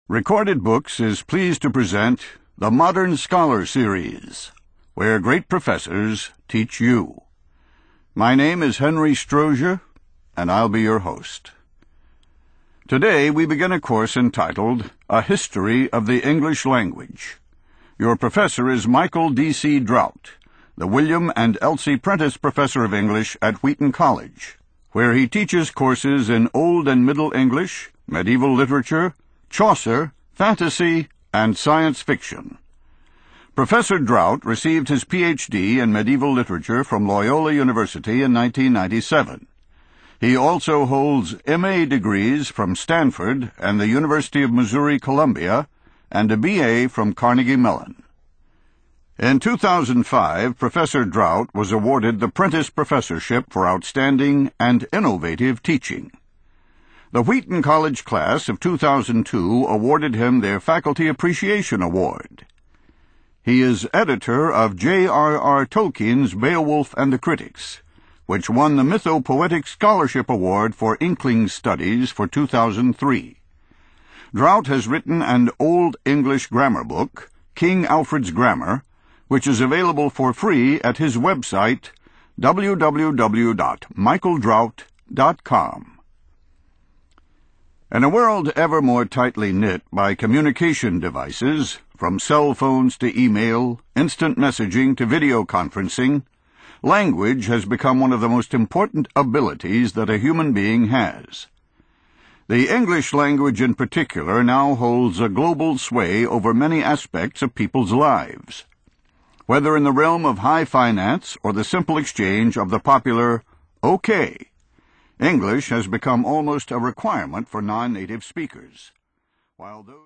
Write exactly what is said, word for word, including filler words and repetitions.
Recorded Books is pleased to present the Modern Scholar Series, where great professors teach you. My name is Henry Strozier, and I'll be your host. Today we begin a course entitled A History of the English Language. Your professor is Michael D C Drought, the William and Elsie Prentice Professor of English at Wheaton College, where he teaches courses in Old and Middle English, medieval literature, Chaucer, fantasy, and science fiction. Professor Drought received his P H D in medieval literature from Loyola University in nineteen ninety-seven. He also holds M A degrees from Stanford and the University of Missouri-Columbia and a B A from Carnegie Mellon. In two thousand five, Professor Drought was awarded the Prentice Professorship for outstanding and innovative teaching. The Wheaton College class of two thousand two awarded him their Faculty Appreciation Award. He is editor of J R R Tolkien's Beowulf and the Critics, which won the Mythopoetic Scholarship Award for Inkling Studies for two thousand three. Drought has written an Old English grammar book, King Alfred's Grammar, which is available for free at his website, w w w dot michael drought dot com. In a world ever more tightly knit by communication devices, from cell phones to email, instant messaging to video conferencing, language has become one of the most important abilities that a human being has. The English language in particular now holds a global sway over many aspects of people's lives. Whether in the realm of high finance or the simple exchange of the popular "okay," English has become almost a requirement for non-native speakers. While those